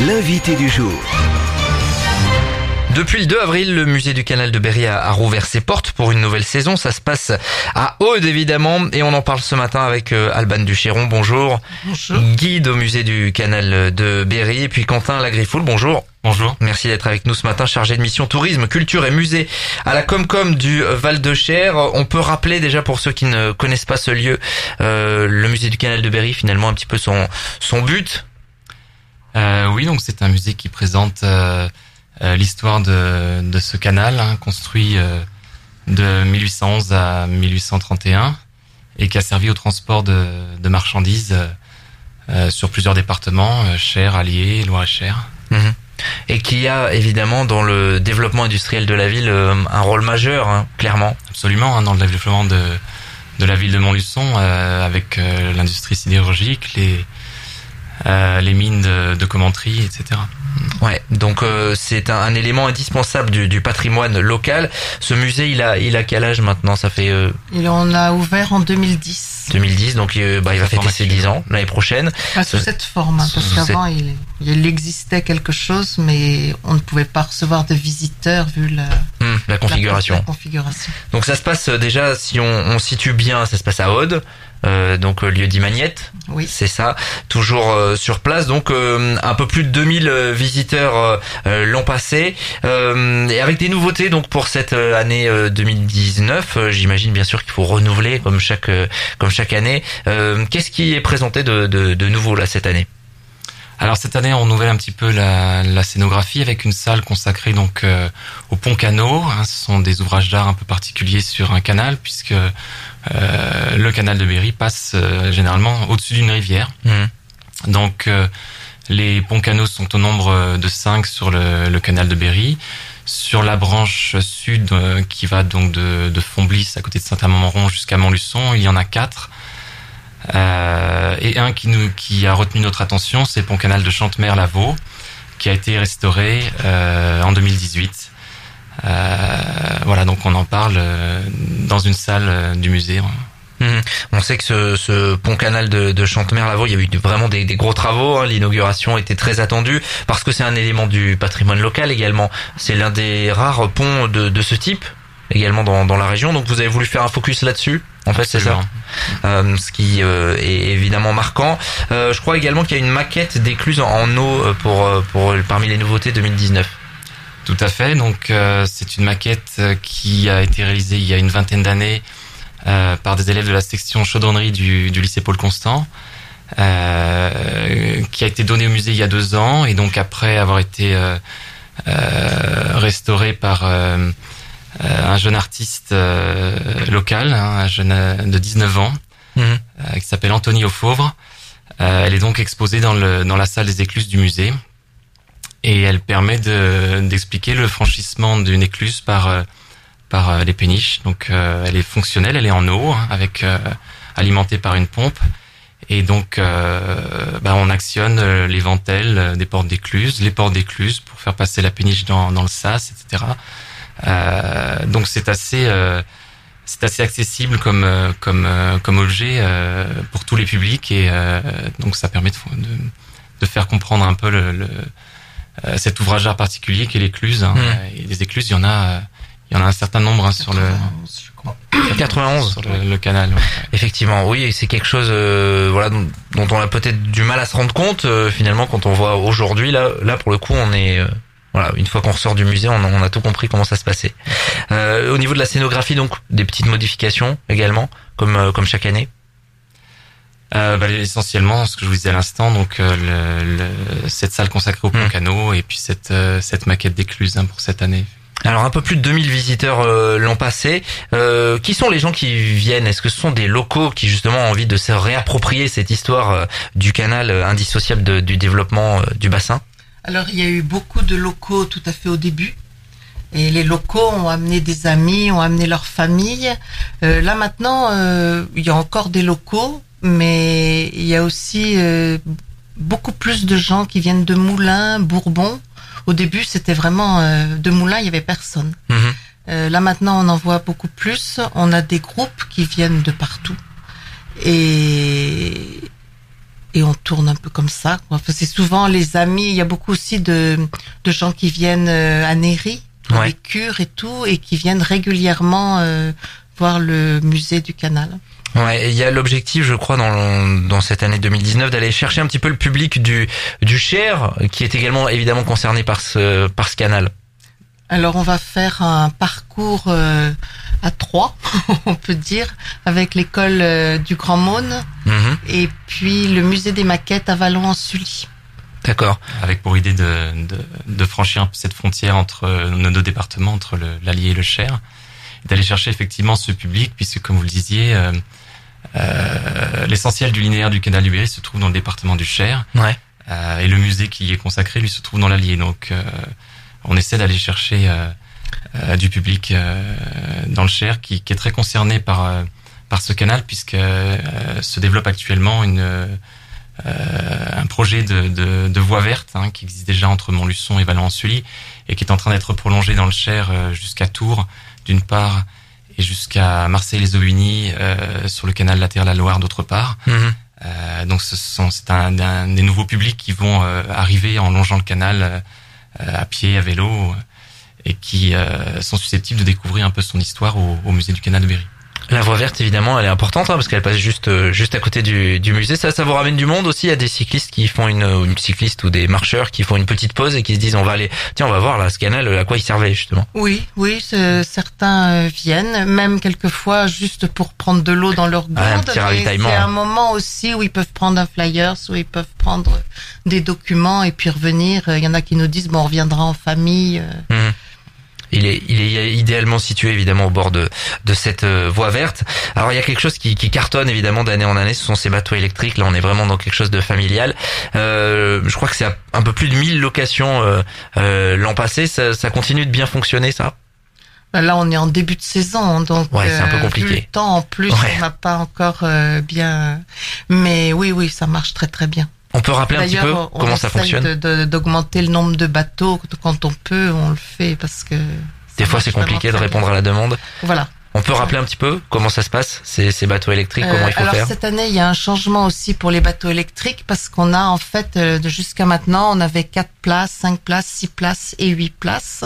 l'invité du jour. Depuis le 2 avril, le musée du canal de Berry a rouvert ses portes pour une nouvelle saison. Ça se passe à Aude, évidemment, et on en parle ce matin avec Alban Duchéron. Bonjour. Bonjour. Guide au musée du canal de Berry. Et puis Quentin Lagriffoul, bonjour. Bonjour. Merci d'être avec nous ce matin, chargé de mission tourisme, culture et musée à la Comcom du Val-de-Cher. On peut rappeler déjà pour ceux qui ne connaissent pas ce lieu, le musée du canal de Berry, finalement un petit peu son but. Oui, donc c'est un musée qui présente l'histoire de ce canal, construit de 1811 à 1831 et qui a servi au transport de marchandises sur plusieurs départements, Cher, Allier, Loir-et-Cher. Mmh. Et qui a évidemment dans le développement industriel de la ville un rôle majeur, clairement. Absolument, dans le développement de la ville de Montluçon, avec l'industrie sidérurgique, les mines de Commentry, etc. Ouais, donc c'est un élément indispensable du patrimoine local. Ce musée, il a quel âge maintenant? Ça fait On a ouvert en 2010. 2010, donc il va fêter ses 10 ans l'année prochaine. Pas sous cette forme, parce qu'avant il existait quelque chose, mais on ne pouvait pas recevoir de visiteurs vu la configuration. La configuration. Donc ça se passe déjà, si on situe bien, ça se passe à Aude. Donc lieu dit Magnette, oui. C'est ça, toujours sur place. Donc un peu plus de 2000 visiteurs l'an passé, et avec des nouveautés donc pour cette année 2019. J'imagine bien sûr qu'il faut renouveler comme chaque année. Qu'est-ce qui est présenté de nouveau là cette année? Alors cette année, on renouvelle un petit peu la scénographie avec une salle consacrée donc au pont canot. Ce sont des ouvrages d'art un peu particuliers sur un canal, puisque le canal de Berry passe généralement au-dessus d'une rivière. Mmh. Donc les ponts canots sont au nombre de 5 sur le canal de Berry. Sur la branche sud qui va donc de Fontbliss à côté de Saint-Amand-Montrond jusqu'à Montluçon, il y en a 4. Et un qui a retenu notre attention, c'est le pont canal de Chantemer-Lavaux, qui a été restauré en 2018. Voilà, donc on en parle dans une salle du musée. On sait que ce pont canal de Chantemer-Lavaux, il y a eu vraiment des gros travaux. L'inauguration était très attendue parce que c'est un élément du patrimoine local également. C'est l'un des rares ponts de ce type également dans la région. Donc vous avez voulu faire un focus là-dessus. En fait, c'est ça. Ce qui est évidemment marquant. Je crois également qu'il y a une maquette d'écluse en eau pour parmi les nouveautés 2019. Tout à fait. Donc c'est une maquette qui a été réalisée il y a une vingtaine d'années par des élèves de la section chaudronnerie du lycée Paul Constant, qui a été donnée au musée il y a 2 ans, et donc après avoir été restaurée par un jeune artiste local, un jeune de 19 ans, qui s'appelle Anthony Auffauvre. Elle est donc exposée dans la salle des écluses du musée, et elle permet d'expliquer le franchissement d'une écluse par les péniches. Donc elle est fonctionnelle, elle est en eau, alimentée par une pompe, et donc on actionne les ventelles des portes d'écluse, les portes d'écluse pour faire passer la péniche dans le sas, etc. Donc c'est assez accessible comme objet pour tous les publics, et donc ça permet de faire comprendre un peu cet ouvrage d'art particulier qu'est l'écluse. Et les écluses, il y en a un certain nombre sur 91 sur le canal. Ouais. Effectivement, oui, et c'est quelque chose dont on a peut-être du mal à se rendre compte finalement quand on voit aujourd'hui là pour le coup on est une fois qu'on ressort du musée, on a tout compris comment ça se passait. Au niveau de la scénographie, donc des petites modifications également, comme chaque année. Essentiellement, ce que je vous disais à l'instant, donc cette salle consacrée au pont canot, et puis cette maquette d'écluse pour cette année. Alors un peu plus de 2000 visiteurs l'an passé. Qui sont les gens qui viennent? Est-ce que ce sont des locaux qui justement ont envie de se réapproprier cette histoire du canal indissociable du développement du bassin? Alors il y a eu beaucoup de locaux tout à fait au début. Et les locaux ont amené des amis, ont amené leur famille. Là maintenant, il y a encore des locaux, mais il y a aussi beaucoup plus de gens qui viennent de Moulins, Bourbon. Au début, c'était vraiment de Moulins, il y avait personne. Là maintenant, on en voit beaucoup plus. On a des groupes qui viennent de partout. Et et on tourne un peu comme ça, quoi. Enfin, c'est souvent les amis. Il y a beaucoup aussi de gens qui viennent à Néry, pour les cures et tout, et qui viennent régulièrement voir le musée du Canal. Ouais, il y a l'objectif, je crois, dans cette année 2019, d'aller chercher un petit peu le public du Cher, qui est également évidemment concerné par ce canal. Alors on va faire un parcours à 3, on peut dire, avec l'école du Grand Maune et puis le musée des maquettes à Vallon-en-Sully. D'accord. Avec pour idée de franchir un peu cette frontière entre nos deux départements, entre l'Allier et le Cher, et d'aller chercher effectivement ce public, puisque comme vous le disiez, l'essentiel du linéaire du canal du Berry se trouve dans le département du Cher, et le musée qui y est consacré lui se trouve dans l'Allier. Donc on essaie d'aller chercher du public dans le Cher qui est très concerné par ce canal, puisque se développe actuellement un projet de voie verte qui existe déjà entre Montluçon et Vallon-en-Sully et qui est en train d'être prolongé dans le Cher jusqu'à Tours d'une part et jusqu'à Marseille-les-Aubigny sur le canal latéral à la Loire d'autre part. Donc c'est un des nouveaux publics qui vont arriver en longeant le canal à pied, à vélo, et qui sont susceptibles de découvrir un peu son histoire au musée du Canal de Berry. La voie verte, évidemment, elle est importante parce qu'elle passe juste à côté du musée. Ça vous ramène du monde aussi. Il y a des cyclistes qui font une cycliste ou des marcheurs qui font une petite pause et qui se disent on va voir là ce canal, à quoi il servait justement. Oui, certains viennent, même quelquefois juste pour prendre de l'eau dans leur gourde. Un petit ravitaillement. C'est un moment aussi où ils peuvent prendre un flyers, où ils peuvent prendre des documents et puis revenir. Il y en a qui nous disent on reviendra en famille. Il est idéalement situé évidemment au bord de cette voie verte. Alors il y a quelque chose qui cartonne évidemment d'année en année, ce sont ces bateaux électriques. Là on est vraiment dans quelque chose de familial. Je crois que c'est un peu plus de 1000 locations l'an passé. Ça continue de bien fonctionner ça? Là on est en début de saison, donc c'est un peu compliqué. Le temps en plus on n'a pas encore bien, mais oui ça marche très très bien. On peut rappeler un petit peu comment ça fonctionne? D'augmenter le nombre de bateaux quand on peut, on le fait parce que des fois c'est compliqué de répondre à la demande. Voilà. On peut rappeler un petit peu comment ça se passe, ces bateaux électriques, comment il faut faire? Alors cette année, il y a un changement aussi pour les bateaux électriques parce qu'on a en fait, jusqu'à maintenant, on avait 4 places, 5 places, 6 places et 8 places.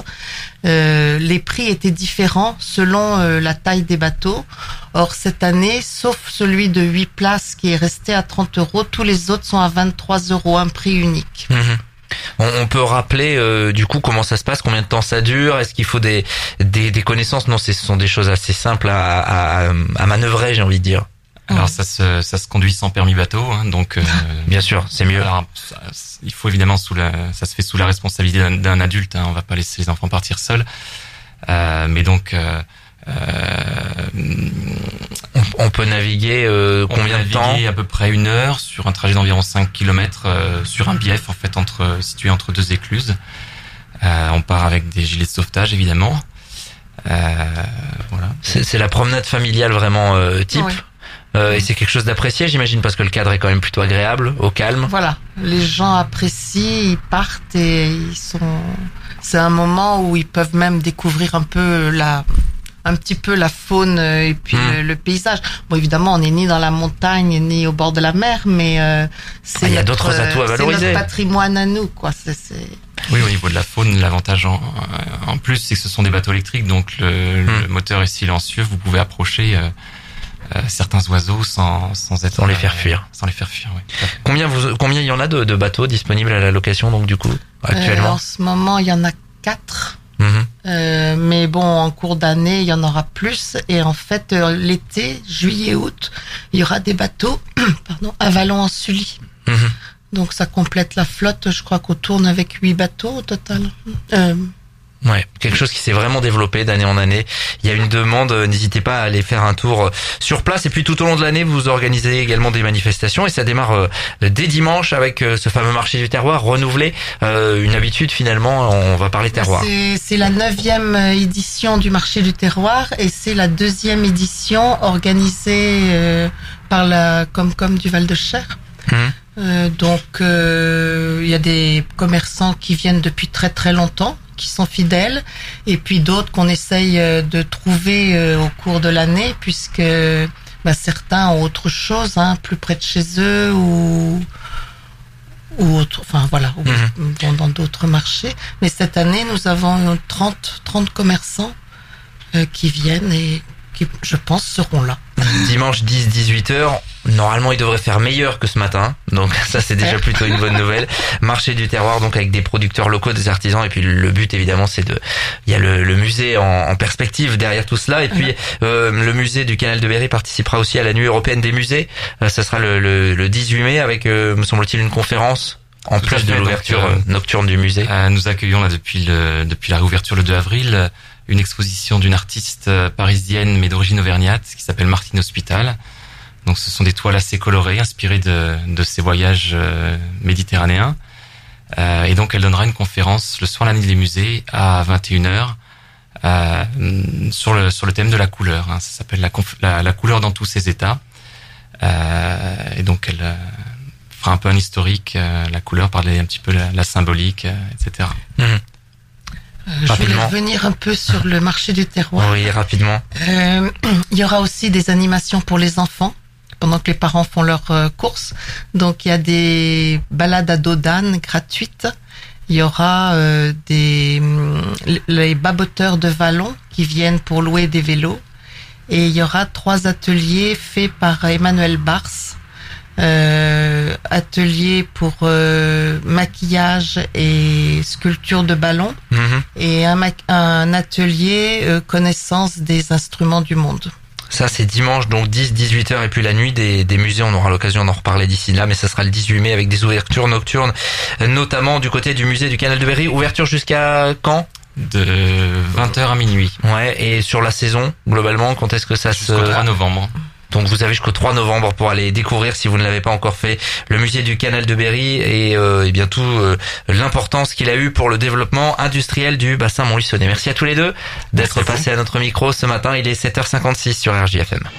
Les prix étaient différents selon la taille des bateaux. Or cette année, sauf celui de 8 places qui est resté à 30 €, tous les autres sont à 23 €, un prix unique. On peut rappeler du coup comment ça se passe, combien de temps ça dure, est-ce qu'il faut des connaissances? Non, ce sont des choses assez simples à manœuvrer, j'ai envie de dire. Alors ça se conduit sans permis bateau, donc bien sûr, c'est mieux. Alors, il faut évidemment ça se fait sous la responsabilité d'un adulte, on va pas laisser les enfants partir seuls. Mais donc on peut naviguer combien de temps? À peu près 1 heure sur un trajet d'environ 5 km sur un bief en fait situé entre 2 écluses. On part avec des gilets de sauvetage évidemment. Voilà. C'est la promenade familiale vraiment type. Et c'est quelque chose d'apprécié, j'imagine, parce que le cadre est quand même plutôt agréable, au calme. Voilà, les gens apprécient, ils partent et c'est un moment où ils peuvent même découvrir un petit peu la faune et puis le paysage. Bon, évidemment, on n'est ni dans la montagne ni au bord de la mer, mais il y a d'autres atouts à valoriser. C'est notre patrimoine à nous, quoi. Oui, au niveau de la faune, l'avantage en plus, c'est que ce sont des bateaux électriques, donc le moteur est silencieux. Vous pouvez approcher certains oiseaux sans les faire fuir. Sans les faire fuir, oui. Combien il y en a de bateaux disponibles à la location, donc du coup, actuellement? En ce moment, il y en a 4. Mais bon, en cours d'année, il y en aura plus. Et en fait, l'été, juillet-août, il y aura des bateaux à Vallon-en-Sully. Donc ça complète la flotte. Je crois qu'on tourne avec 8 bateaux au total. Ouais, quelque chose qui s'est vraiment développé d'année en année. Il y a une demande, n'hésitez pas à aller faire un tour sur place. Et puis tout au long de l'année, vous organisez également des manifestations et ça démarre dès dimanche avec ce fameux marché du terroir renouvelé. Une habitude finalement, on va parler terroir. C'est la 9e édition du marché du terroir et c'est la 2e édition organisée par la Comcom du Val-de-Cher. Donc il y a des commerçants qui viennent depuis très très longtemps, qui sont fidèles, et puis d'autres qu'on essaye de trouver au cours de l'année, puisque certains ont autre chose, plus près de chez eux, ou ou autre, enfin voilà, ou vont dans d'autres marchés. Mais cette année, nous avons 30 commerçants qui viennent et qui, je pense, seront là. Dimanche 10-18h, normalement il devrait faire meilleur que ce matin, donc ça c'est déjà plutôt une bonne nouvelle. Marché du terroir, donc avec des producteurs locaux, des artisans, et puis le but évidemment c'est il y a le musée en perspective derrière tout cela, et puis le musée du Canal de Berry participera aussi à la nuit européenne des musées. Ça sera le 18 mai avec, me semble-t-il, une conférence. En plus de l'ouverture nocturne du musée. Nous accueillons là depuis la réouverture le 2 avril une exposition d'une artiste parisienne mais d'origine auvergnate qui s'appelle Martine Hospital. Donc ce sont des toiles assez colorées inspirées de ses voyages méditerranéens. Et donc elle donnera une conférence le soir de la nuit des musées à 21h sur le thème de la couleur. Ça s'appelle la couleur dans tous ses états. Et donc elle fera un peu un historique, la couleur, parler un petit peu la symbolique, etc. Je voulais revenir un peu sur le marché du terroir. Oui, rapidement. Il y aura aussi des animations pour les enfants pendant que les parents font leurs courses. Donc il y a des balades à dos d'âne gratuites. Il y aura les baboteurs de vallons qui viennent pour louer des vélos. Et il y aura 3 ateliers faits par Emmanuel Bars. Atelier pour maquillage et sculpture de ballons, et un atelier connaissance des instruments du monde. Ça c'est dimanche, donc 10-18h, et puis la nuit des musées, on aura l'occasion d'en reparler d'ici là, mais ça sera le 18 mai avec des ouvertures nocturnes, notamment du côté du musée du Canal de Berry. Ouverture jusqu'à quand ? De 20h à minuit. Ouais, et sur la saison, globalement, quand est-ce que ça Jusqu'au 3 novembre. Donc vous avez jusqu'au 3 novembre pour aller découvrir, si vous ne l'avez pas encore fait, le musée du Canal de Berry et bien tout l'importance qu'il a eu pour le développement industriel du bassin Montluçonnet. Merci à tous les deux d'être passés à notre micro ce matin. Il est 7h56 sur RJFM.